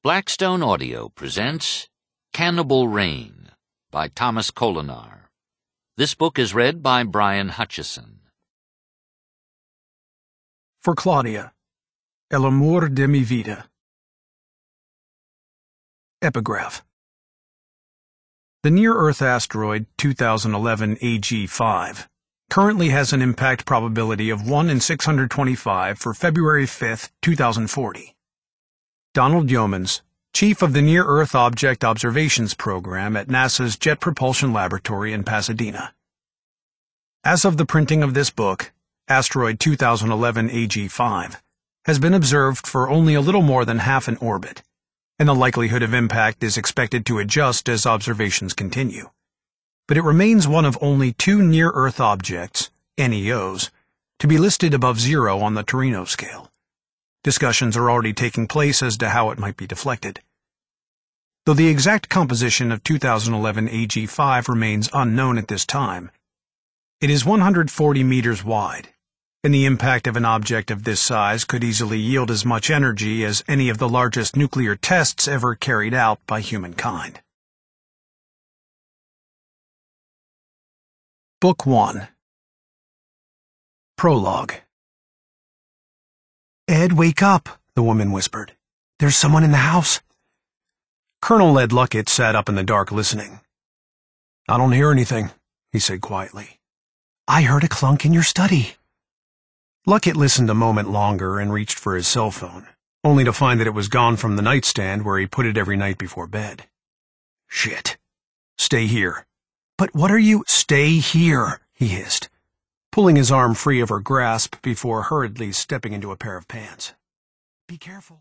Blackstone Audio presents Cannibal Rain by Thomas Colinar. This book is read by Brian Hutchison. For Claudia, El amor de mi vida. Epigraph. The near-Earth asteroid 2011 AG5 currently has an impact probability of 1 in 625 for February 5, 2040. Donald Yeomans, Chief of the Near-Earth Object Observations Program at NASA's Jet Propulsion Laboratory in Pasadena. As of the printing of this book, asteroid 2011 AG5 has been observed for only a little more than half an orbit, and the likelihood of impact is expected to adjust as observations continue. But it remains one of only two near-Earth objects, NEOs, to be listed above zero on the Torino scale. Discussions are already taking place as to how it might be deflected. Though the exact composition of 2011 AG5 remains unknown at this time, it is 140 meters wide, and the impact of an object of this size could easily yield as much energy as any of the largest nuclear tests ever carried out by humankind. Book 1. Prologue. "Ed, wake up," the woman whispered. "There's someone in the house." Colonel Ed Luckett sat up in the dark listening. "I don't hear anything," he said quietly. "I heard a clunk in your study." Luckett listened a moment longer and reached for his cell phone, only to find that it was gone from the nightstand where he put it every night before bed. "Shit. Stay here." "But what are you—" "Stay here," he hissed, pulling his arm free of her grasp before hurriedly stepping into a pair of pants. "Be careful."